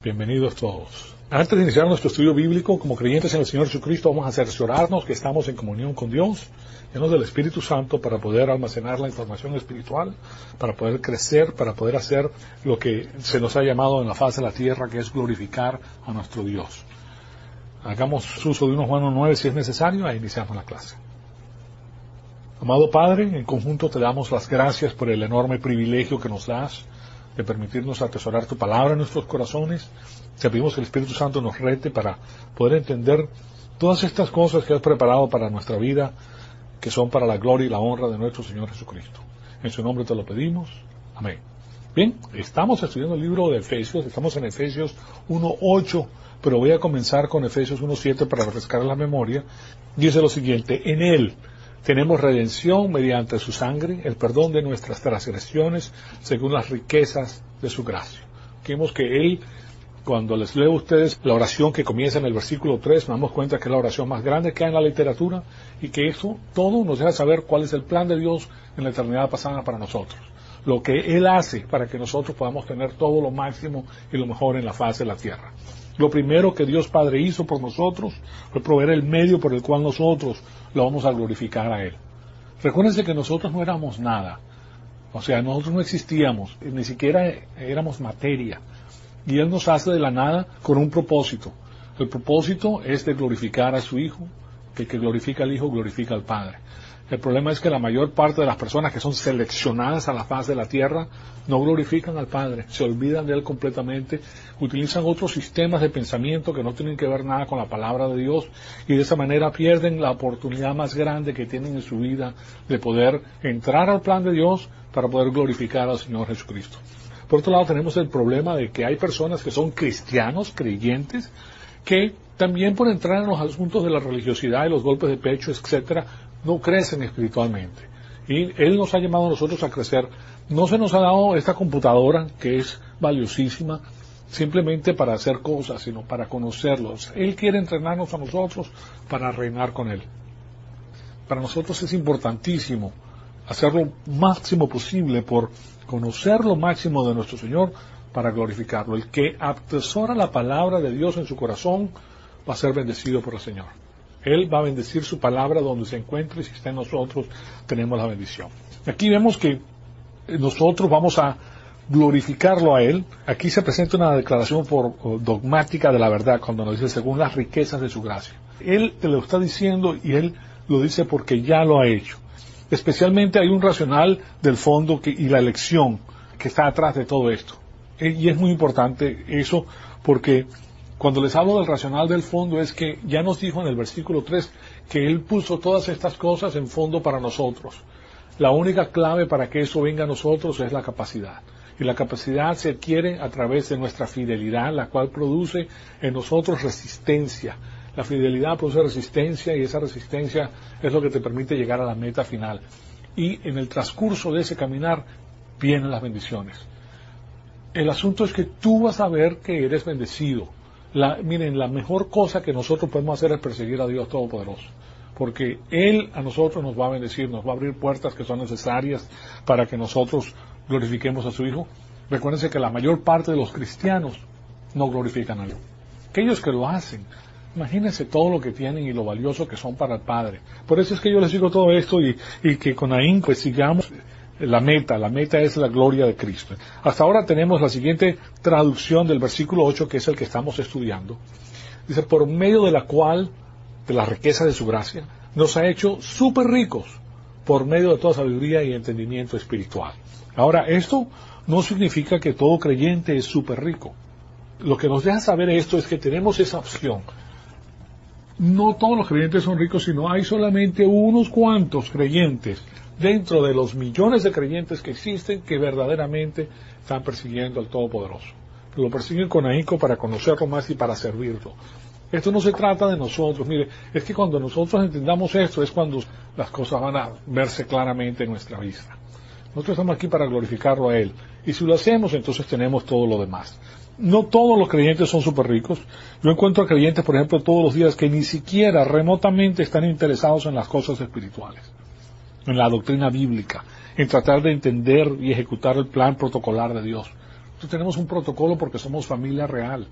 Bienvenidos todos. Antes de iniciar nuestro estudio bíblico, como creyentes en el Señor Jesucristo, vamos a cerciorarnos que estamos en comunión con Dios, llenos del Espíritu Santo, para poder almacenar la información espiritual, para poder crecer, para poder hacer lo que se nos ha llamado en la faz de la tierra, que es glorificar a nuestro Dios. Hagamos uso de 1 Juan 1:9 si es necesario, e iniciamos la clase. Amado Padre, en conjunto te damos las gracias por el enorme privilegio que nos das de permitirnos atesorar tu palabra en nuestros corazones. Te pedimos que el Espíritu Santo nos rete para poder entender todas estas cosas que has preparado para nuestra vida, que son para la gloria y la honra de nuestro Señor Jesucristo. En su nombre te lo pedimos. Amén. Bien, estamos estudiando el libro de Efesios, estamos en Efesios 1:8, pero voy a comenzar con Efesios 1:7 para refrescar la memoria. Dice lo siguiente: en Él tenemos redención mediante su sangre, el perdón de nuestras transgresiones, según las riquezas de su gracia. Vemos que Él, cuando les leo a ustedes la oración que comienza en el versículo 3, nos damos cuenta que es la oración más grande que hay en la literatura, y que eso todo nos deja saber cuál es el plan de Dios en la eternidad pasada para nosotros. Lo que Él hace para que nosotros podamos tener todo lo máximo y lo mejor en la faz de la tierra. Lo primero que Dios Padre hizo por nosotros fue proveer el medio por el cual nosotros lo vamos a glorificar a Él. Recuérdense que nosotros no éramos nada. O sea, nosotros no existíamos, ni siquiera éramos materia. Y Él nos hace de la nada con un propósito. El propósito es de glorificar a su Hijo, que el que glorifica al Hijo glorifica al Padre. El problema es que la mayor parte de las personas que son seleccionadas a la faz de la tierra no glorifican al Padre, se olvidan de Él completamente, utilizan otros sistemas de pensamiento que no tienen que ver nada con la palabra de Dios, y de esa manera pierden la oportunidad más grande que tienen en su vida de poder entrar al plan de Dios para poder glorificar al Señor Jesucristo. Por otro lado, tenemos el problema de que hay personas que son cristianos, creyentes, que también por entrar en los asuntos de la religiosidad y los golpes de pecho, etcétera, no crecen espiritualmente. Y Él nos ha llamado a nosotros a crecer. No se nos ha dado esta computadora, que es valiosísima, simplemente para hacer cosas, sino para conocerlos. Él quiere entrenarnos a nosotros para reinar con Él. Para nosotros es importantísimo hacer lo máximo posible por conocer lo máximo de nuestro Señor para glorificarlo. El que atesora la palabra de Dios en su corazón va a ser bendecido por el Señor. Él va a bendecir su palabra donde se encuentre, y si está en nosotros, tenemos la bendición. Aquí vemos que nosotros vamos a glorificarlo a Él. Aquí se presenta una declaración dogmática de la verdad, cuando nos dice según las riquezas de su gracia. Él te lo está diciendo, y Él lo dice porque ya lo ha hecho. Especialmente hay un racional del fondo y la elección que está atrás de todo esto. Y es muy importante eso, porque cuando les hablo del racional del fondo es que ya nos dijo en el versículo 3 que Él puso todas estas cosas en fondo para nosotros. La única clave para que eso venga a nosotros es la capacidad. Y la capacidad se adquiere a través de nuestra fidelidad, la cual produce en nosotros resistencia. La fidelidad produce resistencia, y esa resistencia es lo que te permite llegar a la meta final. Y en el transcurso de ese caminar vienen las bendiciones. El asunto es que tú vas a ver que eres bendecido. Miren, la mejor cosa que nosotros podemos hacer es perseguir a Dios Todopoderoso, porque Él a nosotros nos va a bendecir, nos va a abrir puertas que son necesarias para que nosotros glorifiquemos a su Hijo. Recuérdense que la mayor parte de los cristianos no glorifican a Dios. Aquellos que lo hacen, imagínense todo lo que tienen y lo valioso que son para el Padre. Por eso es que yo les digo todo esto, y que con ahínco sigamos la meta es la gloria de Cristo. Hasta ahora tenemos la siguiente traducción del versículo 8, que es el que estamos estudiando. Dice, por medio de la cual, de la riqueza de su gracia, nos ha hecho súper ricos, por medio de toda sabiduría y entendimiento espiritual. Ahora, esto no significa que todo creyente es súper rico. Lo que nos deja saber esto es que tenemos esa opción. No todos los creyentes son ricos, sino hay solamente unos cuantos creyentes dentro de los millones de creyentes que existen que verdaderamente están persiguiendo al Todopoderoso. Lo persiguen con ahínco para conocerlo más y para servirlo. Esto no se trata de nosotros. Mire, es que cuando nosotros entendamos esto es cuando las cosas van a verse claramente en nuestra vista. Nosotros estamos aquí para glorificarlo a Él. Y si lo hacemos, entonces tenemos todo lo demás. No todos los creyentes son súper ricos. Yo encuentro a creyentes, por ejemplo, todos los días que ni siquiera remotamente están interesados en las cosas espirituales, en la doctrina bíblica, en tratar de entender y ejecutar el plan protocolar de Dios. Nosotros tenemos un protocolo porque somos familia real.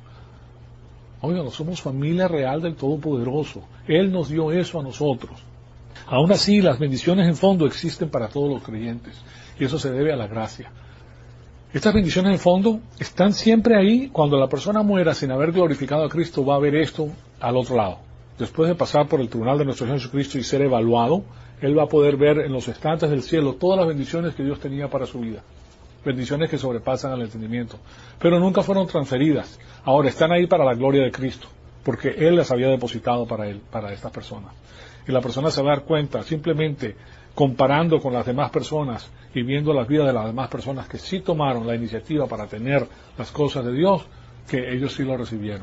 Oigan, somos familia real del Todopoderoso. Él nos dio eso a nosotros. Aún así, las bendiciones en fondo existen para todos los creyentes. Y eso se debe a la gracia. Estas bendiciones en fondo están siempre ahí. Cuando la persona muera sin haber glorificado a Cristo, va a ver esto al otro lado. Después de pasar por el tribunal de nuestro Señor Jesucristo y ser evaluado, Él va a poder ver en los estantes del cielo todas las bendiciones que Dios tenía para su vida. Bendiciones que sobrepasan al entendimiento. Pero nunca fueron transferidas. Ahora están ahí para la gloria de Cristo. Porque Él las había depositado para Él, para estas personas. Y la persona se va a dar cuenta, simplemente comparando con las demás personas y viendo las vidas de las demás personas que sí tomaron la iniciativa para tener las cosas de Dios, que ellos sí lo recibieron.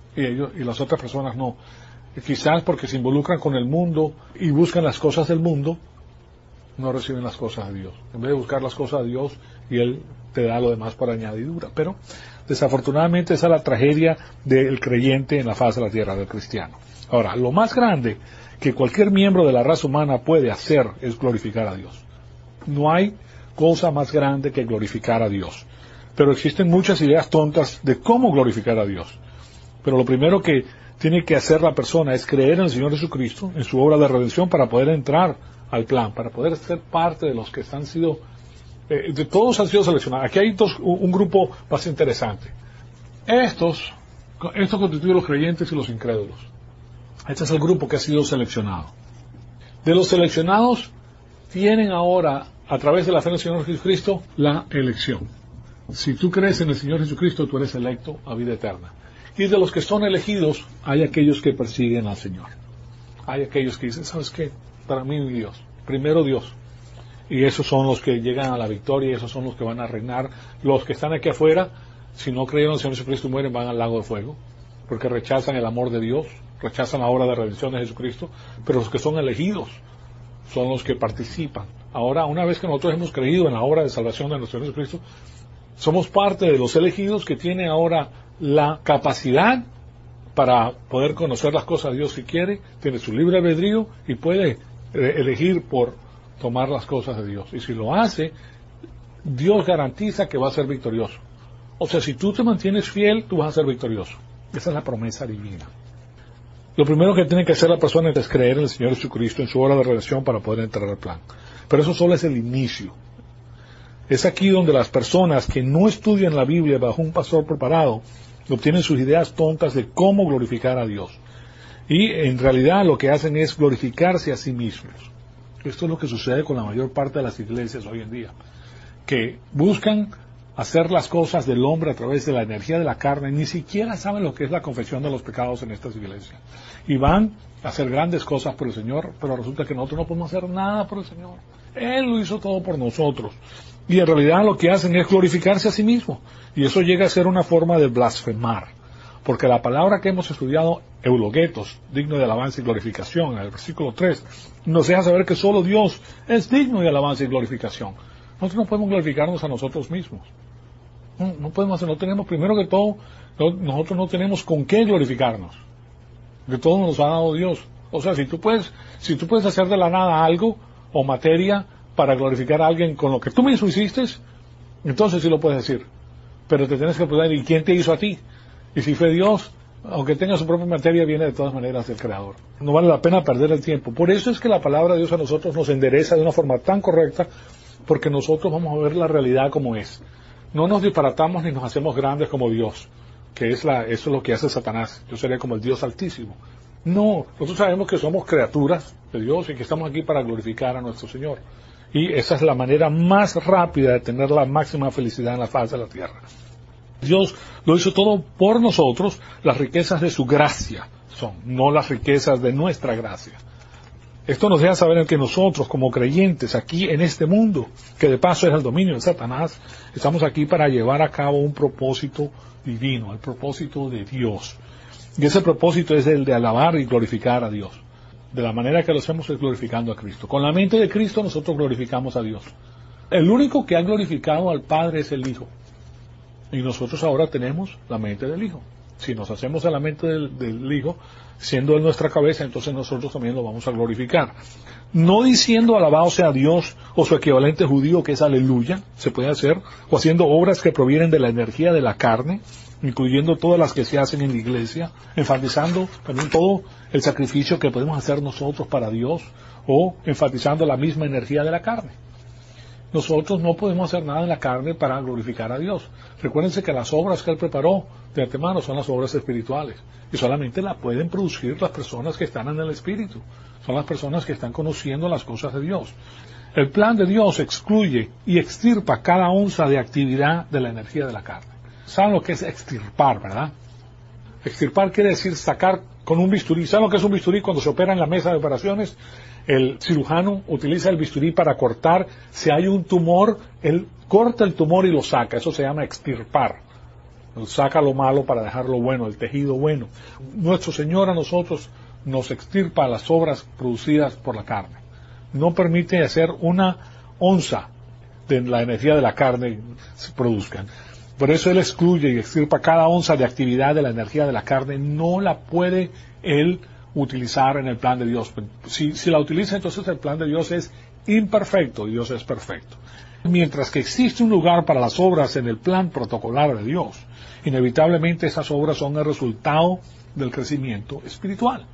Y las otras personas no. Quizás porque se involucran con el mundo y buscan las cosas del mundo, no reciben las cosas de Dios. En vez de buscar las cosas de Dios, y Él te da lo demás por añadidura. Pero, desafortunadamente, esa es la tragedia del creyente en la faz de la tierra, del cristiano. Ahora, lo más grande que cualquier miembro de la raza humana puede hacer es glorificar a Dios. No hay cosa más grande que glorificar a Dios. Pero existen muchas ideas tontas de cómo glorificar a Dios. Pero lo primero que tiene que hacer la persona es creer en el Señor Jesucristo, en su obra de redención, para poder entrar al plan, para poder ser parte de los que han sido, de todos han sido seleccionados. Aquí hay un grupo más interesante. Estos constituyen los creyentes y los incrédulos. Este es el grupo que ha sido seleccionado. De los seleccionados, tienen ahora, a través de la fe en el Señor Jesucristo, la elección. Si tú crees en el Señor Jesucristo, tú eres electo a vida eterna. Y de los que son elegidos, hay aquellos que persiguen al Señor. Hay aquellos que dicen, ¿sabes qué? Para mí, Dios. Primero Dios. Y esos son los que llegan a la victoria, y esos son los que van a reinar. Los que están aquí afuera, si no creyeron en el Señor Jesucristo y mueren, van al lago de fuego. Porque rechazan el amor de Dios, rechazan la obra de redención de Jesucristo. Pero los que son elegidos son los que participan. Ahora, una vez que nosotros hemos creído en la obra de salvación de nuestro Señor Jesucristo, somos parte de los elegidos que tienen ahora la capacidad para poder conocer las cosas de Dios si quiere, tiene su libre albedrío y puede elegir por tomar las cosas de Dios. Y si lo hace, Dios garantiza que va a ser victorioso. O sea, si tú te mantienes fiel, tú vas a ser victorioso. Esa es la promesa divina. Lo primero que tiene que hacer la persona es creer en el Señor Jesucristo, en su obra de redención para poder entrar al plan. Pero eso solo es el inicio. Es aquí donde las personas que no estudian la Biblia bajo un pastor preparado obtienen sus ideas tontas de cómo glorificar a Dios. Y en realidad lo que hacen es glorificarse a sí mismos. Esto es lo que sucede con la mayor parte de las iglesias hoy en día, que buscan hacer las cosas del hombre a través de la energía de la carne, ni siquiera saben lo que es la confesión de los pecados en estas iglesias. Y van a hacer grandes cosas por el Señor, pero resulta que nosotros no podemos hacer nada por el Señor. Él lo hizo todo por nosotros. Y en realidad lo que hacen es glorificarse a sí mismo. Y eso llega a ser una forma de blasfemar. Porque la palabra que hemos estudiado, eulogetos, digno de alabanza y glorificación, en el versículo 3, nos deja saber que solo Dios es digno de alabanza y glorificación. Nosotros no podemos glorificarnos a nosotros mismos. No podemos hacer, no tenemos, primero que todo, nosotros no tenemos con qué glorificarnos. Que todo nos ha dado Dios. O sea, si tú puedes hacer de la nada algo o materia para glorificar a alguien con lo que tú mismo hiciste, entonces sí lo puedes decir. Pero te tienes que preguntar, ¿y quién te hizo a ti? Y si fue Dios, aunque tenga su propia materia, viene de todas maneras del Creador. No vale la pena perder el tiempo. Por eso es que la palabra de Dios a nosotros nos endereza de una forma tan correcta, porque nosotros vamos a ver la realidad como es. No nos disparatamos ni nos hacemos grandes como Dios, que eso es lo que hace Satanás. Yo sería como el Dios Altísimo. No, nosotros sabemos que somos criaturas de Dios y que estamos aquí para glorificar a nuestro Señor. Y esa es la manera más rápida de tener la máxima felicidad en la faz de la tierra. Dios lo hizo todo por nosotros, las riquezas de su gracia son, no las riquezas de nuestra gracia. Esto nos deja saber que nosotros, como creyentes aquí en este mundo, que de paso es el dominio de Satanás, estamos aquí para llevar a cabo un propósito divino, el propósito de Dios. Y ese propósito es el de alabar y glorificar a Dios. De la manera que lo hacemos es glorificando a Cristo. Con la mente de Cristo nosotros glorificamos a Dios. El único que ha glorificado al Padre es el Hijo. Y nosotros ahora tenemos la mente del Hijo. Si nos hacemos a la mente del Hijo, siendo Él nuestra cabeza, entonces nosotros también lo vamos a glorificar. No diciendo alabado sea Dios o su equivalente judío que es aleluya, se puede hacer, o haciendo obras que provienen de la energía de la carne, incluyendo todas las que se hacen en la iglesia, enfatizando también todo el sacrificio que podemos hacer nosotros para Dios, o enfatizando la misma energía de la carne. Nosotros no podemos hacer nada en la carne para glorificar a Dios. Recuérdense que las obras que Él preparó de antemano son las obras espirituales, y solamente las pueden producir las personas que están en el Espíritu. Son las personas que están conociendo las cosas de Dios. El plan de Dios excluye y extirpa cada onza de actividad de la energía de la carne. ¿Saben lo que es extirpar, verdad? Extirpar quiere decir sacar con un bisturí. ¿Saben lo que es un bisturí? Cuando se opera en la mesa de operaciones, el cirujano utiliza el bisturí para cortar. Si hay un tumor, él corta el tumor y lo saca. Eso se llama extirpar. Saca lo malo para dejar lo bueno, el tejido bueno. Nuestro Señor a nosotros nos extirpa las obras producidas por la carne. No permite hacer una onza de la energía de la carne se produzcan. Por eso Él excluye y extirpa cada onza de actividad de la energía de la carne. No la puede Él utilizar en el plan de Dios. Si la utiliza, entonces el plan de Dios es imperfecto y Dios es perfecto. Mientras que existe un lugar para las obras en el plan protocolar de Dios, inevitablemente esas obras son el resultado del crecimiento espiritual.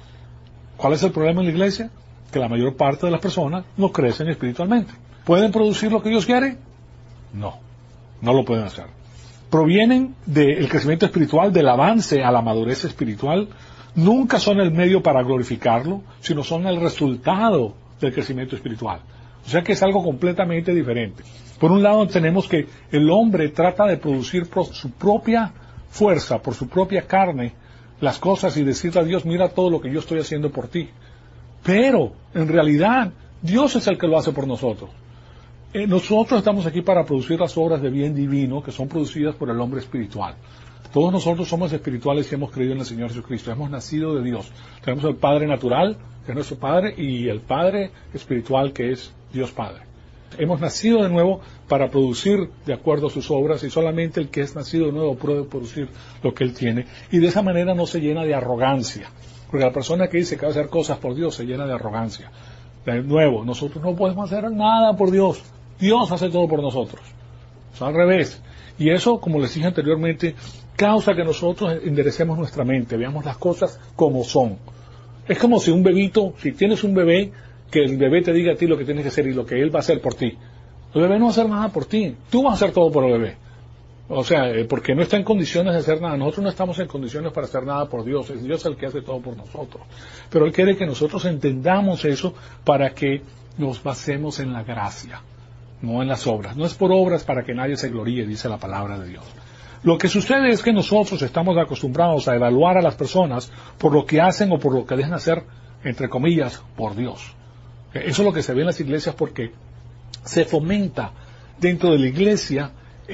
¿Cuál es el problema en la iglesia? Que la mayor parte de las personas no crecen espiritualmente. ¿Pueden producir lo que Dios quiere? No lo pueden hacer. Provienen del crecimiento espiritual, del avance a la madurez espiritual. Nunca son el medio para glorificarlo, sino son el resultado del crecimiento espiritual. O sea que es algo completamente diferente. Por un lado tenemos que el hombre trata de producir por su propia fuerza, por su propia carne, las cosas y decirle a Dios, mira todo lo que yo estoy haciendo por ti. Pero, en realidad, Dios es el que lo hace por nosotros. Nosotros estamos aquí para producir las obras de bien divino que son producidas por el hombre espiritual. Todos nosotros somos espirituales y hemos creído en el Señor Jesucristo. Hemos nacido de Dios. Tenemos el Padre natural, que es nuestro Padre, y el Padre espiritual, que es Dios Padre. Hemos nacido de nuevo para producir de acuerdo a sus obras, y solamente el que es nacido de nuevo puede producir lo que Él tiene. Y de esa manera no se llena de arrogancia. Porque la persona que dice que va a hacer cosas por Dios se llena de arrogancia. De nuevo, nosotros no podemos hacer nada por Dios. Dios hace todo por nosotros. O sea, al revés. Y eso, como les dije anteriormente, causa que nosotros enderecemos nuestra mente, veamos las cosas como son. Es como si un bebito, si tienes un bebé, que el bebé te diga a ti lo que tienes que hacer y lo que él va a hacer por ti. El bebé no va a hacer nada por ti. Tú vas a hacer todo por el bebé. O sea, porque no está en condiciones de hacer nada. Nosotros no estamos en condiciones para hacer nada por Dios. Es Dios el que hace todo por nosotros. Pero Él quiere que nosotros entendamos eso para que nos basemos en la gracia, no en las obras. No es por obras para que nadie se gloríe, dice la palabra de Dios. Lo que sucede es que nosotros estamos acostumbrados a evaluar a las personas por lo que hacen o por lo que dejan hacer, entre comillas, por Dios. Eso es lo que se ve en las iglesias porque se fomenta dentro de la iglesia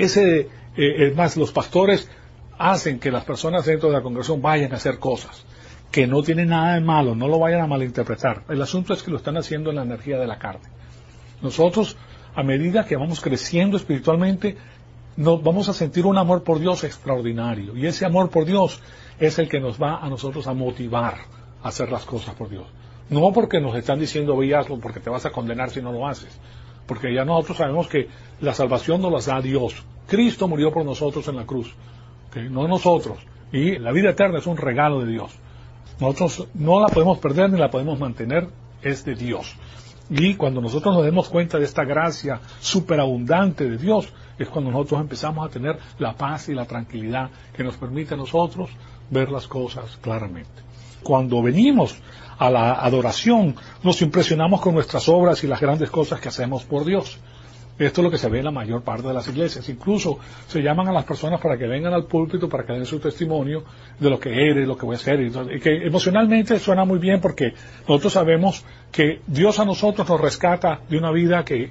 más los pastores hacen que las personas dentro de la congregación vayan a hacer cosas que no tienen nada de malo, no lo vayan a malinterpretar. El asunto es que lo están haciendo en la energía de la carne. Nosotros, a medida que vamos creciendo espiritualmente, nos vamos a sentir un amor por Dios extraordinario. Y ese amor por Dios es el que nos va a nosotros a motivar a hacer las cosas por Dios. No porque nos están diciendo, ve y hazlo, porque te vas a condenar si no lo haces. Porque ya nosotros sabemos que la salvación nos la da Dios. Cristo murió por nosotros en la cruz, ¿okay? No nosotros. Y la vida eterna es un regalo de Dios. Nosotros no la podemos perder ni la podemos mantener, es de Dios. Y cuando nosotros nos demos cuenta de esta gracia superabundante de Dios, es cuando nosotros empezamos a tener la paz y la tranquilidad que nos permite a nosotros ver las cosas claramente. Cuando venimos a la adoración, nos impresionamos con nuestras obras y las grandes cosas que hacemos por Dios. Esto es lo que se ve en la mayor parte de las iglesias. Incluso se llaman a las personas para que vengan al púlpito, para que den su testimonio de lo que eres, lo que voy a hacer. Y que emocionalmente suena muy bien porque nosotros sabemos que Dios a nosotros nos rescata de una vida que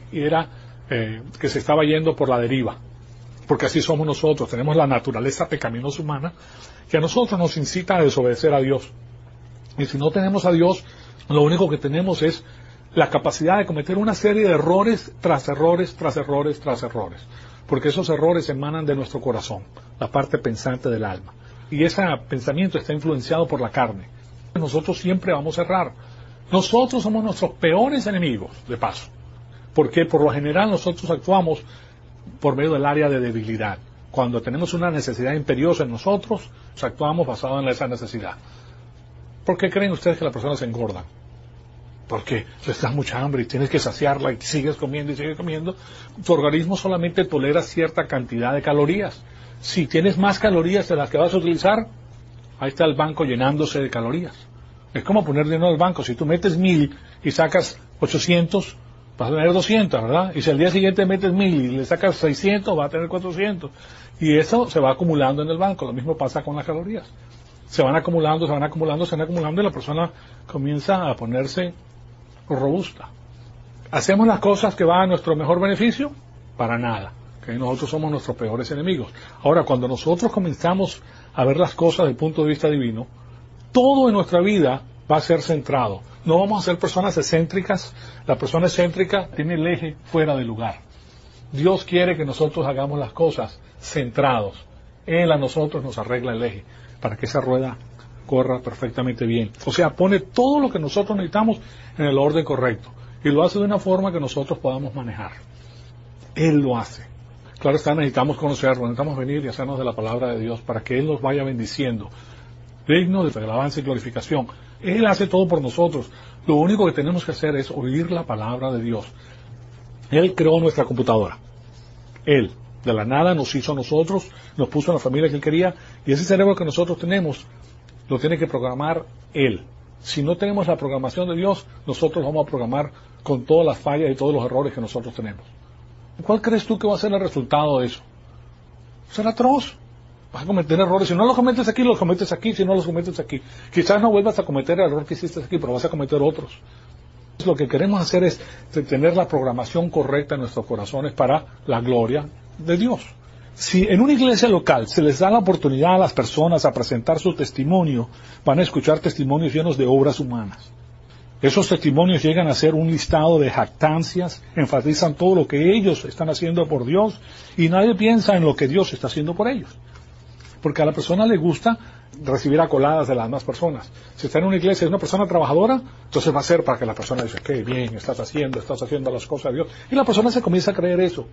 se estaba yendo por la deriva. Porque así somos nosotros. Tenemos la naturaleza pecaminosa humana que a nosotros nos incita a desobedecer a Dios. Y si no tenemos a Dios, lo único que tenemos es la capacidad de cometer una serie de errores tras errores, tras errores, tras errores. Porque esos errores emanan de nuestro corazón, la parte pensante del alma. y ese pensamiento está influenciado por la carne. Nosotros siempre vamos a errar. Nosotros somos nuestros peores enemigos, de paso, porque por lo general nosotros actuamos por medio del área de debilidad. Cuando tenemos una necesidad imperiosa en nosotros, actuamos basado en esa necesidad. ¿Por qué creen ustedes que las personas se engordan? Porque les da mucha hambre y tienes que saciarla y sigues comiendo y sigues comiendo. Tu organismo solamente tolera cierta cantidad de calorías. Si tienes más calorías de las que vas a utilizar, ahí está el banco llenándose de calorías. Es como poner dinero al banco. Si tú metes 1000 y sacas 800, vas a tener 200, ¿verdad? Y si al día siguiente metes 1000 y le sacas 600, vas a tener 400. Y eso se va acumulando en el banco. Lo mismo pasa con las calorías. Se van acumulando y la persona comienza a ponerse robusta. ¿Hacemos las cosas que van a nuestro mejor beneficio? Para nada. ¿Okay? Nosotros somos nuestros peores enemigos. Ahora, cuando nosotros comenzamos a ver las cosas desde el punto de vista divino, todo en nuestra vida va a ser centrado. No vamos a ser personas excéntricas. La persona excéntrica tiene el eje fuera de lugar. Dios quiere que nosotros hagamos las cosas centrados. Él a nosotros nos arregla el eje para que esa rueda corra perfectamente bien. O sea, pone todo lo que nosotros necesitamos en el orden correcto. Y lo hace de una forma que nosotros podamos manejar. Él lo hace. Claro está, necesitamos conocerlo, necesitamos venir y hacernos de la palabra de Dios para que Él nos vaya bendiciendo. Digno de alabanza y glorificación. Él hace todo por nosotros. Lo único que tenemos que hacer es oír la palabra de Dios. Él creó nuestra computadora. Él, de la nada, nos hizo a nosotros, nos puso en la familia que Él quería, y ese cerebro que nosotros tenemos, lo tiene que programar Él. Si no tenemos la programación de Dios, nosotros vamos a programar con todas las fallas y todos los errores que nosotros tenemos. ¿Cuál crees tú que va a ser el resultado de eso? Será atroz. Vas a cometer errores. Si no los cometes aquí, los cometes aquí. Si no los cometes aquí. Quizás no vuelvas a cometer el error que hiciste aquí, pero vas a cometer otros. Lo que queremos hacer es tener la programación correcta en nuestros corazones para la gloria de Dios. Si en una iglesia local se les da la oportunidad a las personas a presentar su testimonio, van a escuchar testimonios llenos de obras humanas. Esos testimonios llegan a ser un listado de jactancias, enfatizan todo lo que ellos están haciendo por Dios y nadie piensa en lo que Dios está haciendo por ellos. Porque a la persona le gusta recibir acoladas de las demás personas. Si está en una iglesia y es una persona trabajadora, entonces va a ser para que la persona diga, qué bien, estás haciendo las cosas de Dios. Y la persona se comienza a creer eso.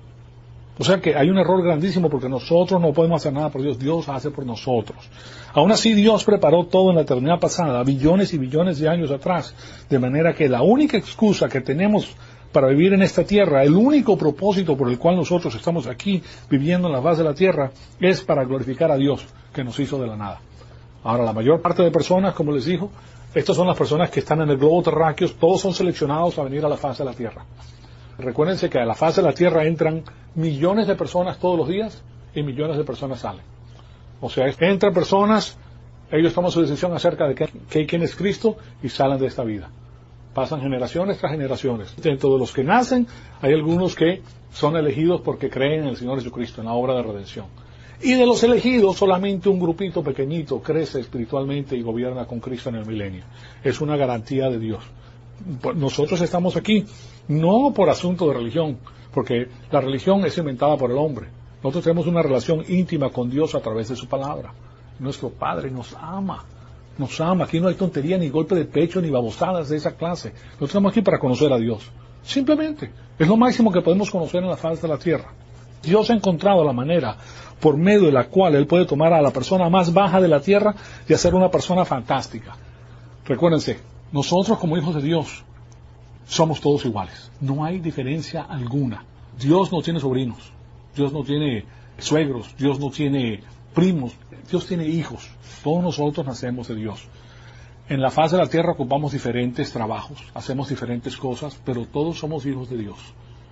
O sea que hay un error grandísimo porque nosotros no podemos hacer nada por Dios, Dios hace por nosotros. Aún así Dios preparó todo en la eternidad pasada, billones y billones de años atrás, de manera que la única excusa que tenemos para vivir en esta tierra, el único propósito por el cual nosotros estamos aquí viviendo en la faz de la tierra, es para glorificar a Dios que nos hizo de la nada. Ahora, la mayor parte de personas, como les dijo, estas son las personas que están en el globo terráqueo, todos son seleccionados a venir a la faz de la tierra. Recuérdense que a la faz de la tierra entran millones de personas todos los días y millones de personas salen. O sea, entran personas, ellos toman su decisión acerca de quién es Cristo y salen de esta vida. Pasan generaciones tras generaciones. Dentro de los que nacen, hay algunos que son elegidos porque creen en el Señor Jesucristo, en la obra de redención. Y de los elegidos, solamente un grupito pequeñito crece espiritualmente y gobierna con Cristo en el milenio. Es una garantía de Dios. Nosotros estamos aquí no por asunto de religión, porque la religión es inventada por el hombre. Nosotros tenemos una relación íntima con Dios a través de su palabra. Nuestro Padre nos ama. Nos ama. Aquí no hay tontería, ni golpe de pecho, ni babosadas de esa clase. Nosotros estamos aquí para conocer a Dios. Simplemente. Es lo máximo que podemos conocer en la faz de la tierra. Dios ha encontrado la manera por medio de la cual Él puede tomar a la persona más baja de la tierra y hacer una persona fantástica. Recuérdense, nosotros como hijos de Dios somos todos iguales. No hay diferencia alguna. Dios no tiene sobrinos. Dios no tiene suegros. Dios no tiene primos. Dios tiene hijos. Todos nosotros nacemos de Dios. En la faz de la tierra ocupamos diferentes trabajos, hacemos diferentes cosas, pero todos somos hijos de Dios.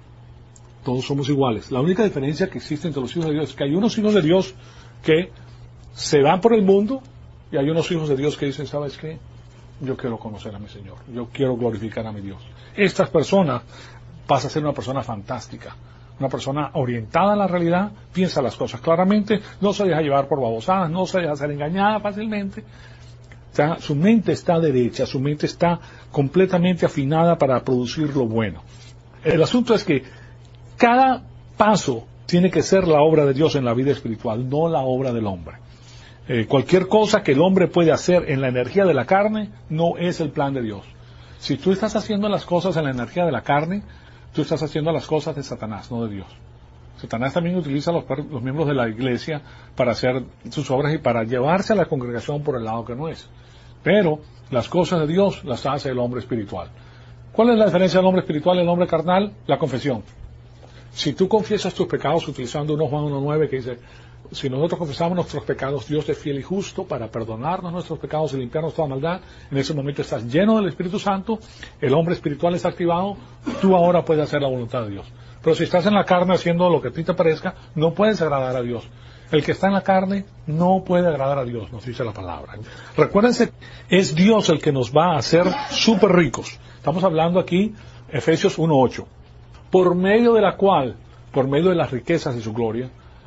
Todos somos iguales. La única diferencia que existe entre los hijos de Dios es que hay unos hijos de Dios que se van por el mundo y hay unos hijos de Dios que dicen, ¿sabes qué? Yo quiero conocer a mi Señor. Yo quiero glorificar a mi Dios. Estas personas pasan a ser una persona fantástica. Una persona orientada a la realidad, piensa las cosas claramente, no se deja llevar por babosadas, no se deja ser engañada fácilmente. O sea, su mente está derecha, su mente está completamente afinada para producir lo bueno. El asunto es que cada paso tiene que ser la obra de Dios en la vida espiritual, no la obra del hombre. Cualquier cosa que el hombre puede hacer en la energía de la carne no es el plan de Dios. Si tú estás haciendo las cosas en la energía de la carne, tú estás haciendo las cosas de Satanás, no de Dios. Satanás también utiliza a los miembros de la iglesia para hacer sus obras y para llevarse a la congregación por el lado que no es. Pero las cosas de Dios las hace el hombre espiritual. ¿Cuál es la diferencia del hombre espiritual y el hombre carnal? La confesión. Si tú confiesas tus pecados utilizando 1 Juan 1:9 que dice, si nosotros confesamos nuestros pecados, Dios es fiel y justo para perdonarnos nuestros pecados y limpiarnos toda maldad, en ese momento estás lleno del Espíritu Santo, el hombre espiritual está activado, tú ahora puedes hacer la voluntad de Dios. Pero si estás en la carne haciendo lo que a ti te parezca, no puedes agradar a Dios. El que está en la carne no puede agradar a Dios, nos dice la palabra. Recuérdense, es Dios el que nos va a hacer súper ricos. Estamos hablando aquí, Efesios 1:8. Por medio de la cual, por medio de las riquezas de su gloria,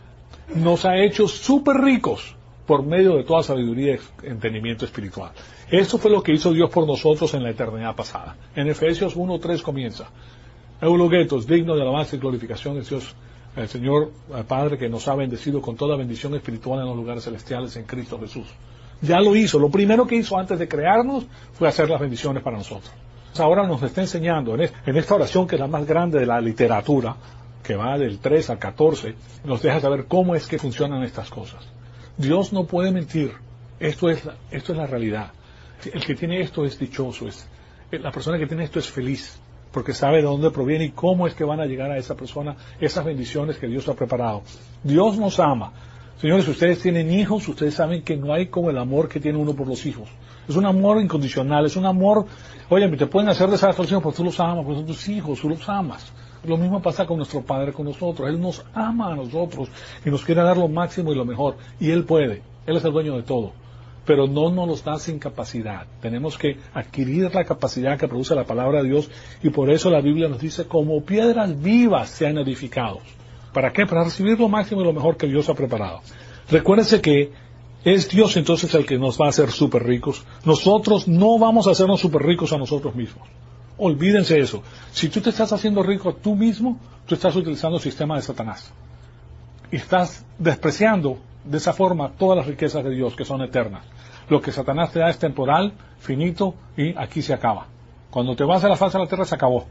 nos ha hecho súper ricos por medio de toda sabiduría y entendimiento espiritual. Esto fue lo que hizo Dios por nosotros en la eternidad pasada. En Efesios 1:3 comienza, Eulogetos, digno de alabanza y glorificación es Dios, el Señor Padre, que nos ha bendecido con toda bendición espiritual en los lugares celestiales en Cristo Jesús. Ya lo hizo. Lo primero que hizo antes de crearnos fue hacer las bendiciones para nosotros. Ahora nos está enseñando en esta oración, que es la más grande de la literatura, que va del 3 al 14, nos deja saber cómo es que funcionan estas cosas. Dios no puede mentir. Esto es la realidad. El que tiene esto es dichoso. La persona que tiene esto es feliz, porque sabe de dónde proviene y cómo es que van a llegar a esa persona esas bendiciones que Dios ha preparado. Dios nos ama. Señores, si ustedes tienen hijos, ustedes saben que no hay como el amor que tiene uno por los hijos. Es un amor incondicional, es un amor, oye, te pueden hacer desastres, pero tú los amas, porque son tus hijos, tú los amas. Lo mismo pasa con nuestro Padre con nosotros. Él nos ama a nosotros y nos quiere dar lo máximo y lo mejor. Y Él puede. Él es el dueño de todo. Pero no nos los da sin capacidad. Tenemos que adquirir la capacidad que produce la palabra de Dios, y por eso la Biblia nos dice, como piedras vivas sean edificados. ¿Para qué? Para recibir lo máximo y lo mejor que Dios ha preparado. Recuérdense que es Dios entonces el que nos va a hacer súper ricos. Nosotros no vamos a hacernos súper ricos a nosotros mismos. Olvídense eso. Si tú te estás haciendo rico tú mismo, tú estás utilizando el sistema de Satanás. Y estás despreciando de esa forma todas las riquezas de Dios que son eternas. Lo que Satanás te da es temporal, finito, y aquí se acaba. Cuando te vas a la faz de la tierra se acabó.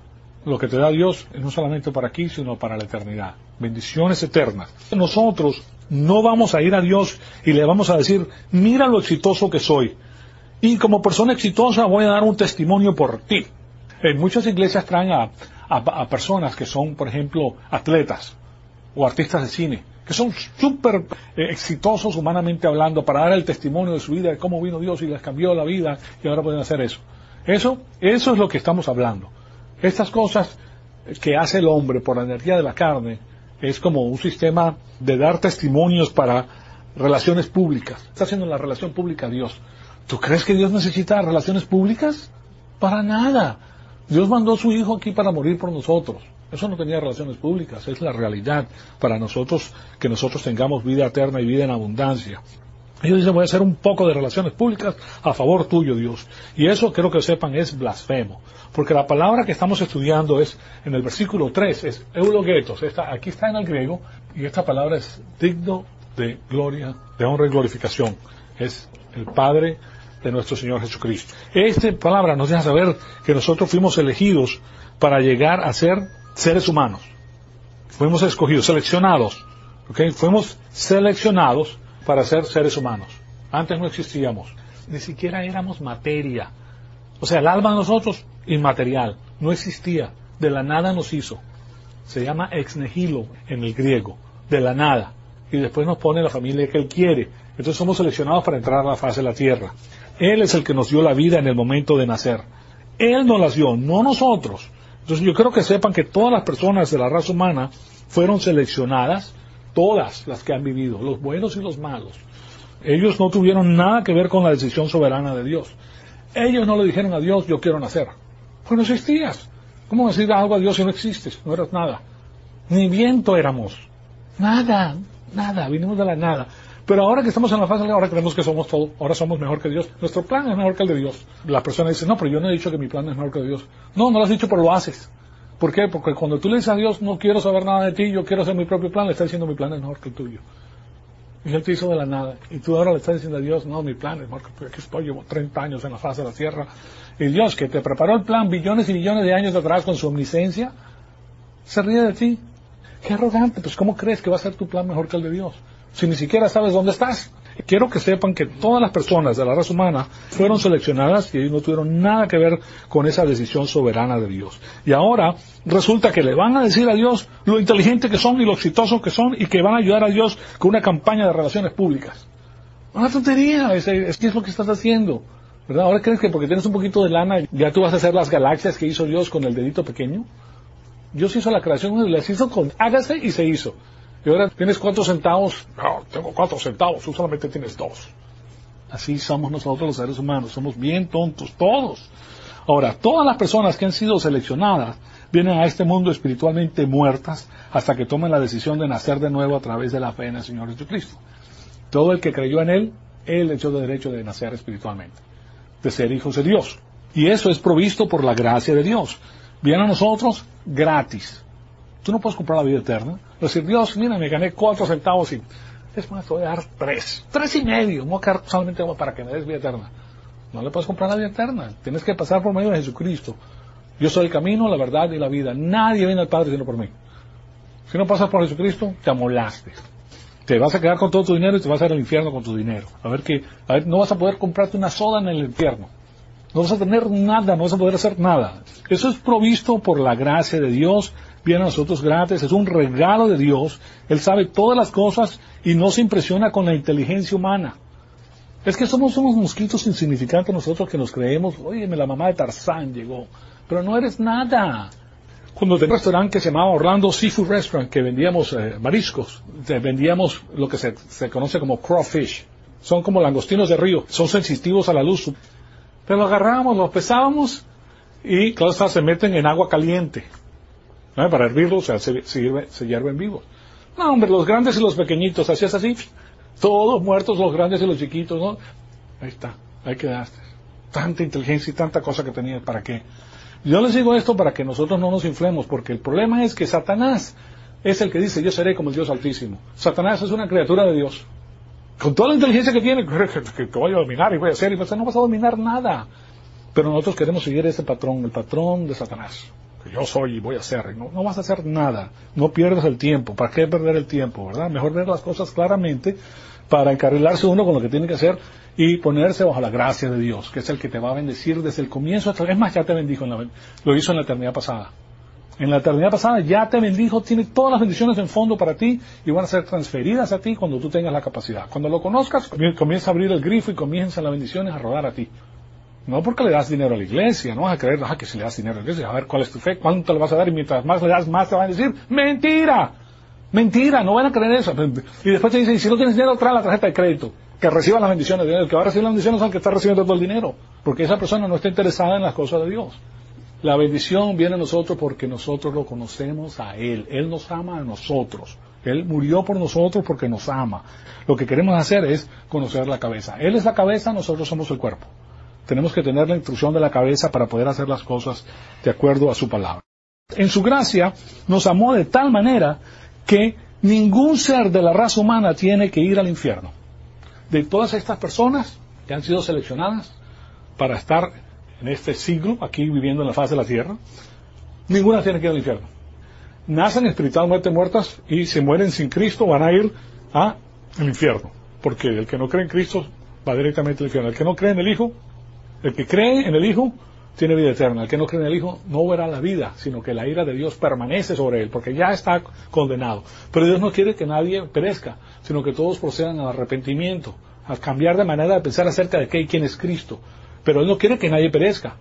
Lo que te da Dios es no solamente para aquí, sino para la eternidad. Bendiciones eternas. Nosotros no vamos a ir a Dios y le vamos a decir, mira lo exitoso que soy. Y como persona exitosa voy a dar un testimonio por ti. En muchas iglesias traen a personas que son, por ejemplo, atletas o artistas de cine, que son súper exitosos humanamente hablando, para dar el testimonio de su vida, de cómo vino Dios y les cambió la vida, y ahora pueden hacer eso. Eso es lo que estamos hablando. Estas cosas que hace el hombre por la energía de la carne es como un sistema de dar testimonios para relaciones públicas. Está haciendo la relación pública Dios. ¿Tú crees que Dios necesita relaciones públicas? Para nada. Dios mandó a su Hijo aquí para morir por nosotros. Eso no tenía relaciones públicas, es la realidad para nosotros, que nosotros tengamos vida eterna y vida en abundancia. Ellos dicen, voy a hacer un poco de relaciones públicas a favor tuyo, Dios. Y eso, quiero que sepan, es blasfemo. Porque la palabra que estamos estudiando es, en el versículo 3, es eulogetos. Aquí está en el griego, y esta palabra es digno de gloria, de honra y glorificación. Es el Padre de nuestro Señor Jesucristo. Esta palabra nos deja saber que nosotros fuimos elegidos para llegar a ser seres humanos. Fuimos escogidos, seleccionados. ¿Okay? Fuimos seleccionados para ser seres humanos. Antes no existíamos. Ni siquiera éramos materia. O sea, el alma de nosotros, inmaterial. No existía. De la nada nos hizo. Se llama ex nihilo en el griego. De la nada. Y después nos pone la familia que Él quiere. Entonces somos seleccionados para entrar a la faz de la tierra. Él es el que nos dio la vida en el momento de nacer. Él nos las dio, no nosotros. Entonces yo quiero que sepan que todas las personas de la raza humana fueron seleccionadas, todas las que han vivido, los buenos y los malos. Ellos no tuvieron nada que ver con la decisión soberana de Dios. Ellos no le dijeron a Dios, yo quiero nacer. Pues no existías. ¿Cómo decir algo a Dios si no existes? No eras nada. Ni viento éramos. Nada, vinimos de la nada. Pero ahora que estamos en la fase, ahora creemos que somos todo, ahora somos mejor que Dios. Nuestro plan es mejor que el de Dios. La persona dice, no, pero yo no he dicho que mi plan es mejor que el de Dios. No lo has dicho, pero lo haces. ¿Por qué? Porque cuando tú le dices a Dios, no quiero saber nada de ti, yo quiero hacer mi propio plan, le está diciendo mi plan es mejor que el tuyo. Y Él te hizo de la nada. Y tú ahora le estás diciendo a Dios, no, mi plan es, Marco, aquí estoy, llevo 30 años en la faz de la tierra. Y Dios, que te preparó el plan billones y billones de años atrás con su omnisciencia, se ríe de ti. Qué arrogante, pues ¿cómo crees que va a ser tu plan mejor que el de Dios? Si ni siquiera sabes dónde estás. Quiero que sepan que todas las personas de la raza humana fueron seleccionadas y ellos no tuvieron nada que ver con esa decisión soberana de Dios. Y ahora resulta que le van a decir a Dios lo inteligente que son y lo exitosos que son y que van a ayudar a Dios con una campaña de relaciones públicas. Una tontería, es que es lo que estás haciendo, ¿verdad? Ahora crees que porque tienes un poquito de lana ya tú vas a hacer las galaxias que hizo Dios con el dedito pequeño. Dios hizo la creación, las hizo con hágase y se hizo. Y ahora tienes 4 centavos. No, tengo 4 centavos, tú solamente tienes 2. Así somos nosotros los seres humanos, somos bien tontos, todos. Ahora, todas las personas que han sido seleccionadas vienen a este mundo espiritualmente muertas hasta que tomen la decisión de nacer de nuevo a través de la fe en el Señor Jesucristo. Todo el que creyó en Él echó de derecho de nacer espiritualmente, de ser hijos de Dios. Y eso es provisto por la gracia de Dios. Viene a nosotros gratis. Tú no puedes comprar la vida eterna. Decir, Dios, mira, me gané 4 centavos y es más, te voy a dar 3. 3.5. Me voy a quedar solamente para que me des vida eterna. No le puedes comprar la vida eterna. Tienes que pasar por medio de Jesucristo. Yo soy el camino, la verdad y la vida. Nadie viene al Padre sino por mí. Si no pasas por Jesucristo, te amolaste. Te vas a quedar con todo tu dinero y te vas a ir al infierno con tu dinero. A ver, no vas a poder comprarte una soda en el infierno. No vas a tener nada, no vas a poder hacer nada. Eso es provisto por la gracia de Dios. Viene a nosotros gratis, es un regalo de Dios. Él sabe todas las cosas y no se impresiona con la inteligencia humana. Es que somos mosquitos insignificantes nosotros que nos creemos, oye, la mamá de Tarzán llegó, pero no eres nada. Cuando tenía un restaurante que se llamaba Orlando Seafood Restaurant, que vendíamos mariscos, vendíamos lo que se conoce como crawfish. Son como langostinos de río, son sensitivos a la luz. Pero los agarrábamos, los pesábamos y claro, se meten en agua caliente. ¿No? Para hervirlos, o sea, se hierven vivos. No, hombre, los grandes y los pequeñitos, hacías así, todos muertos, los grandes y los chiquitos, ¿no? Ahí está, ahí quedaste. Tanta inteligencia y tanta cosa que tenías, ¿para qué? Yo les digo esto para que nosotros no nos inflemos, porque el problema es que Satanás es el que dice, yo seré como el Dios Altísimo. Satanás es una criatura de Dios. Con toda la inteligencia que tiene, que voy a dominar y voy a hacer, y no vas a dominar nada. Pero nosotros queremos seguir ese patrón, el patrón de Satanás. Que yo soy y voy a hacer. No vas a hacer nada. No pierdas el tiempo. ¿Para qué perder el tiempo, verdad? Mejor ver las cosas claramente para encarrilarse uno con lo que tiene que hacer y ponerse bajo la gracia de Dios, que es el que te va a bendecir desde el comienzo hasta... Es más, ya te bendijo, lo hizo en la eternidad pasada. En la eternidad pasada ya te bendijo, tiene todas las bendiciones en fondo para ti y van a ser transferidas a ti cuando tú tengas la capacidad. Cuando lo conozcas, comienza a abrir el grifo y comienzan las bendiciones a rodar a ti. No porque le das dinero a la iglesia, no vas a creer que si le das dinero a la iglesia, a ver cuál es tu fe, cuánto le vas a dar y mientras más le das, más te van a decir, ¡mentira! ¡Mentira! No van a creer eso. Y después te dicen, si no tienes dinero, trae la tarjeta de crédito, que reciba las bendiciones de Dios. El que va a recibir las bendiciones es el que está recibiendo todo el dinero, porque esa persona no está interesada en las cosas de Dios. La bendición viene a nosotros porque nosotros lo conocemos a Él. Él nos ama a nosotros. Él murió por nosotros porque nos ama. Lo que queremos hacer es conocer la cabeza. Él es la cabeza, nosotros somos el cuerpo. Tenemos que tener la instrucción de la cabeza para poder hacer las cosas de acuerdo a su palabra. En su gracia nos amó de tal manera que ningún ser de la raza humana tiene que ir al infierno. De todas estas personas que han sido seleccionadas para estar en este siglo, aquí viviendo en la faz de la tierra, ninguna tiene que ir al infierno. Nacen espiritualmente muertas y se mueren sin Cristo, van a ir al infierno. Porque el que no cree en Cristo va directamente al infierno. El que no cree en el Hijo, el que cree en el Hijo tiene vida eterna. El que no cree en el Hijo no verá la vida, sino que la ira de Dios permanece sobre él, porque ya está condenado. Pero Dios no quiere que nadie perezca, sino que todos procedan al arrepentimiento, a cambiar de manera de pensar acerca de qué y quién es Cristo. Pero Él no quiere que nadie perezca.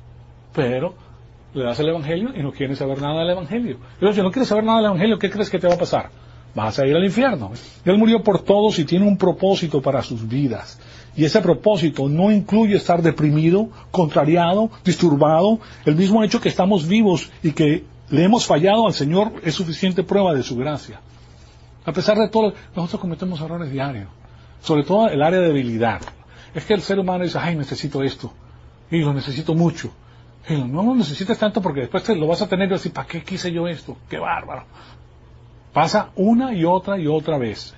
Pero le das el Evangelio y no quiere saber nada del Evangelio. Entonces, si no quieres saber nada del Evangelio, ¿qué crees que te va a pasar? Vas a ir al infierno. Él murió por todos y tiene un propósito para sus vidas. Y ese propósito no incluye estar deprimido, contrariado, disturbado. El mismo hecho que estamos vivos y que le hemos fallado al Señor es suficiente prueba de su gracia. A pesar de todo, nosotros cometemos errores diarios. Sobre todo el área de debilidad. Es que el ser humano dice, ay, necesito esto. Y lo necesito mucho. Y no lo necesitas tanto porque después te lo vas a tener y decir, ¿para qué quise yo esto? ¡Qué bárbaro! Pasa una y otra vez.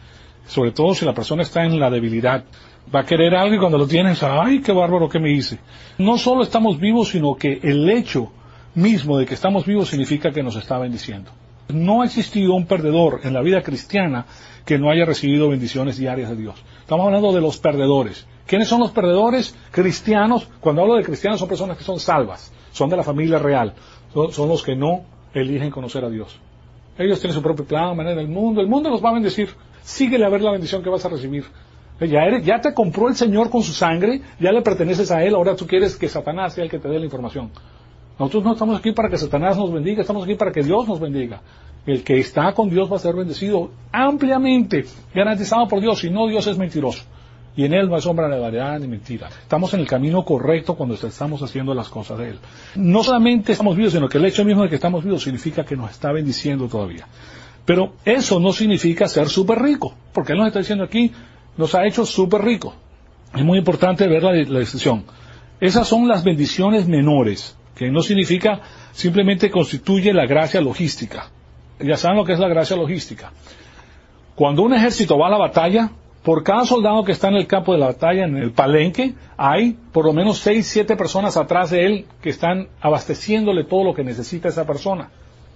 Sobre todo si la persona está en la debilidad. Va a querer algo y cuando lo tienes, ¡ay, qué bárbaro que me hice! No solo estamos vivos, sino que el hecho mismo de que estamos vivos significa que nos está bendiciendo. No ha existido un perdedor en la vida cristiana que no haya recibido bendiciones diarias de Dios. Estamos hablando de los perdedores. ¿Quiénes son los perdedores? Cristianos. Cuando hablo de cristianos son personas que son salvas, son de la familia real, son los que no eligen conocer a Dios. Ellos tienen su propio plan, manera del mundo. El mundo los va a bendecir. Síguele a ver la bendición que vas a recibir. Ya te compró el Señor con su sangre, ya le perteneces a Él, ahora tú quieres que Satanás sea el que te dé la información. Nosotros no estamos aquí para que Satanás nos bendiga, estamos aquí para que Dios nos bendiga. El que está con Dios va a ser bendecido ampliamente, garantizado por Dios, si no, Dios es mentiroso. Y en Él no hay sombra de variedad ni mentira. Estamos en el camino correcto cuando estamos haciendo las cosas de Él. No solamente estamos vivos, sino que el hecho mismo de que estamos vivos significa que nos está bendiciendo todavía. Pero eso no significa ser súper rico, porque Él nos está diciendo aquí, nos ha hecho súper ricos. Es muy importante ver la distinción. Esas son las bendiciones menores, que no significa simplemente constituye la gracia logística. Ya saben lo que es la gracia logística. Cuando un ejército va a la batalla, por cada soldado que está en el campo de la batalla, en el palenque, hay por lo menos 6, 7 personas atrás de él que están abasteciéndole todo lo que necesita esa persona.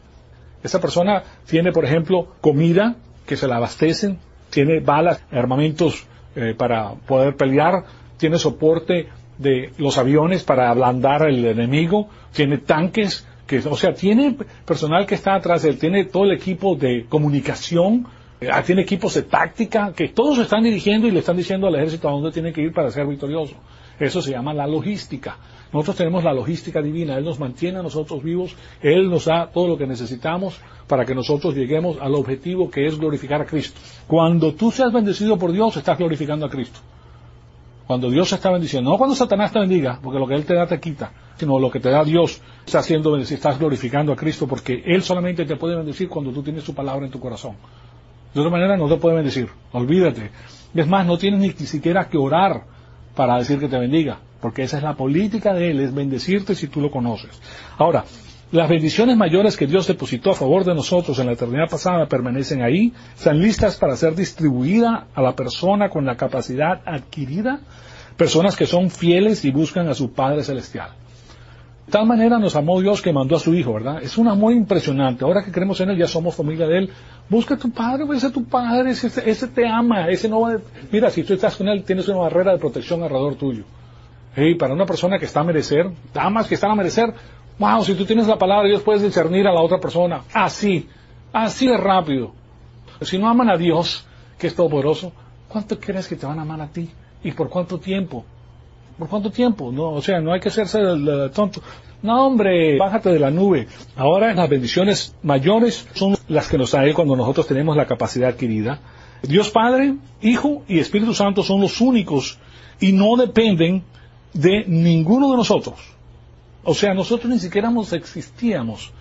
Esa persona tiene, por ejemplo, comida que se la abastecen, tiene balas, armamentos para poder pelear, tiene soporte de los aviones para ablandar al enemigo, tiene tanques, tiene personal que está atrás de él, tiene todo el equipo de comunicación, tiene equipos de táctica, que todos se están dirigiendo y le están diciendo al ejército a dónde tiene que ir para ser victorioso. Eso se llama la logística. Nosotros tenemos la logística divina. Él nos mantiene a nosotros vivos. Él nos da todo lo que necesitamos para que nosotros lleguemos al objetivo que es glorificar a Cristo. Cuando tú seas bendecido por Dios, estás glorificando a Cristo. Cuando Dios está bendiciendo, no cuando Satanás te bendiga, porque lo que Él te da te quita, sino lo que te da Dios, estás glorificando a Cristo, porque Él solamente te puede bendecir cuando tú tienes su palabra en tu corazón. De otra manera no te puede bendecir, olvídate. Es más, no tienes ni siquiera que orar para decir que te bendiga, porque esa es la política de Él, es bendecirte si tú lo conoces. Ahora, las bendiciones mayores que Dios depositó a favor de nosotros en la eternidad pasada permanecen ahí, están listas para ser distribuidas a la persona con la capacidad adquirida, personas que son fieles y buscan a su Padre Celestial. De tal manera nos amó Dios que mandó a su Hijo, ¿verdad? Es un amor impresionante. Ahora que creemos en Él, ya somos familia de Él. Busca a tu Padre, ese es tu Padre, ese te ama, ese no va a... Mira, si tú estás con Él, tienes una barrera de protección alrededor tuyo. Hey, para una persona que está a merecer, damas que están a merecer, wow, si tú tienes la palabra de Dios puedes discernir a la otra persona. Así de rápido. Si no aman a Dios, que es todopoderoso, ¿cuánto crees que te van a amar a ti? ¿Y por cuánto tiempo? ¿Por cuánto tiempo? No, no hay que hacerse el tonto. No, hombre, bájate de la nube. Ahora las bendiciones mayores son las que nos da Él cuando nosotros tenemos la capacidad adquirida. Dios Padre, Hijo y Espíritu Santo son los únicos y no dependen de ninguno de nosotros. O sea, nosotros ni siquiera existíamos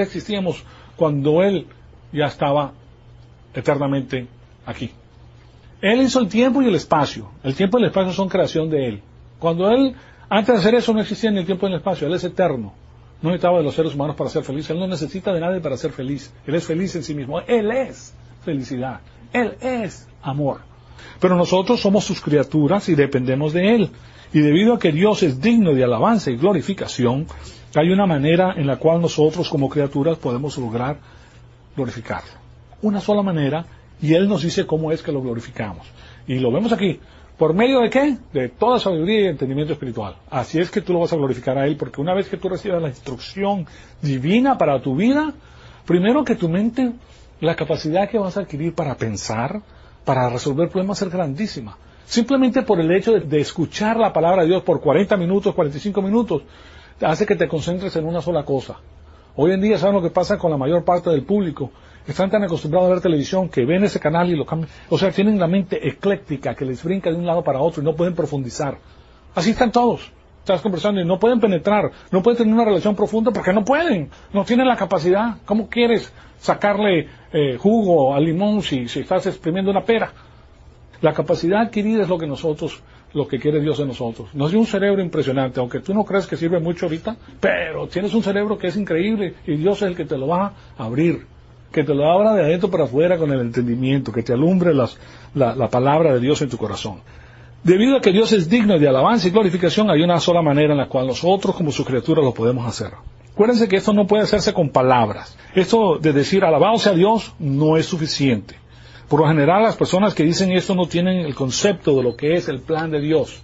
cuando Él ya estaba eternamente aquí. Él hizo el tiempo y el espacio. El tiempo y el espacio son creación de Él. Cuando Él, antes de hacer eso, no existía ni el tiempo ni el espacio. Él es eterno. No necesitaba de los seres humanos para ser feliz. Él no necesita de nadie para ser feliz. Él es feliz en sí mismo. Él es felicidad. Él es amor. Pero nosotros somos sus criaturas y dependemos de Él. Y debido a que Dios es digno de alabanza y glorificación, hay una manera en la cual nosotros como criaturas podemos lograr glorificarlo. Una sola manera, y Él nos dice cómo es que lo glorificamos. Y lo vemos aquí. ¿Por medio de qué? De toda sabiduría y entendimiento espiritual. Así es que tú lo vas a glorificar a Él, porque una vez que tú recibas la instrucción divina para tu vida, primero que tu mente, la capacidad que vas a adquirir para pensar, para resolver problemas, va a ser grandísima. Simplemente por el hecho de escuchar la palabra de Dios por 40 minutos, 45 minutos, hace que te concentres en una sola cosa. Hoy en día, ¿saben lo que pasa con la mayor parte del público? Están tan acostumbrados a ver televisión que ven ese canal y lo cambian. O sea, tienen la mente ecléctica que les brinca de un lado para otro y no pueden profundizar. Así están todos. Estás conversando y no pueden penetrar, no pueden tener una relación profunda porque no pueden, no tienen la capacidad. ¿Cómo quieres sacarle jugo al limón si estás exprimiendo una pera? La capacidad adquirida es lo que quiere Dios de nosotros. Nos dio un cerebro impresionante, aunque tú no crees que sirve mucho ahorita, pero tienes un cerebro que es increíble y Dios es el que te lo va a abrir. que te lo abra de adentro para afuera con el entendimiento, que te alumbre la palabra de Dios en tu corazón. Debido a que Dios es digno de alabanza y glorificación, hay una sola manera en la cual nosotros como sus criaturas lo podemos hacer. Acuérdense que esto no puede hacerse con palabras. Esto de decir alabado sea Dios no es suficiente. Por lo general las personas que dicen esto no tienen el concepto de lo que es el plan de Dios.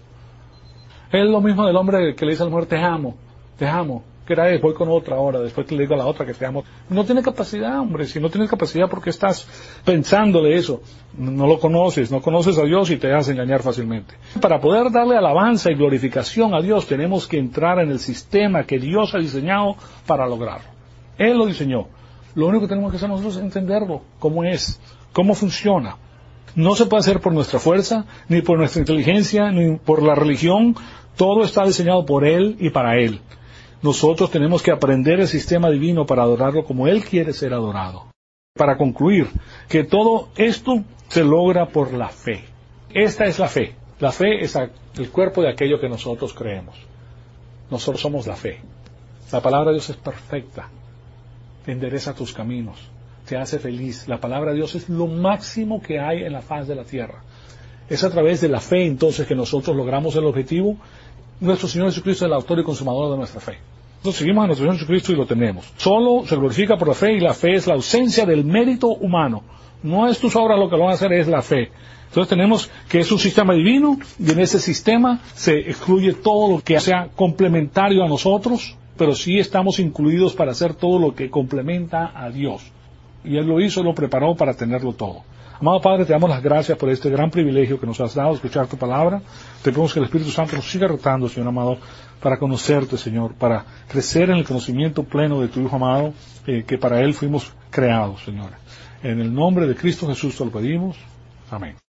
Es lo mismo del hombre que le dice a la mujer, te amo, que era él, voy con otra ahora, después le digo a la otra que te amo. No tiene capacidad, hombre, si no tienes capacidad, ¿por qué estás pensándole eso? No lo conoces, no conoces a Dios y te vas a engañar fácilmente. Para poder darle alabanza y glorificación a Dios, tenemos que entrar en el sistema que Dios ha diseñado para lograrlo. Él lo diseñó. Lo único que tenemos que hacer nosotros es entenderlo, cómo es, cómo funciona. No se puede hacer por nuestra fuerza, ni por nuestra inteligencia, ni por la religión. Todo está diseñado por Él y para Él. Nosotros tenemos que aprender el sistema divino para adorarlo como Él quiere ser adorado. Para concluir, que todo esto se logra por la fe. Esta es la fe. La fe es el cuerpo de aquello que nosotros creemos. Nosotros somos la fe. La palabra de Dios es perfecta. Endereza tus caminos. Te hace feliz. La palabra de Dios es lo máximo que hay en la faz de la tierra. Es a través de la fe entonces que nosotros logramos el objetivo. Nuestro Señor Jesucristo es el autor y consumador de nuestra fe. Nosotros seguimos a nuestro Señor Jesucristo y lo tenemos. Solo se glorifica por la fe, y la fe es la ausencia del mérito humano. No es tus obras lo que lo van a hacer, es la fe. Entonces tenemos que es un sistema divino, y en ese sistema se excluye todo lo que sea complementario a nosotros, pero sí estamos incluidos para hacer todo lo que complementa a Dios. Y Él lo hizo, lo preparó para tenerlo todo. Amado Padre, te damos las gracias por este gran privilegio que nos has dado, escuchar tu palabra. Te pedimos que el Espíritu Santo nos siga rotando, Señor amado, para conocerte, Señor, para crecer en el conocimiento pleno de tu Hijo amado, que para Él fuimos creados, Señor. En el nombre de Cristo Jesús te lo pedimos. Amén.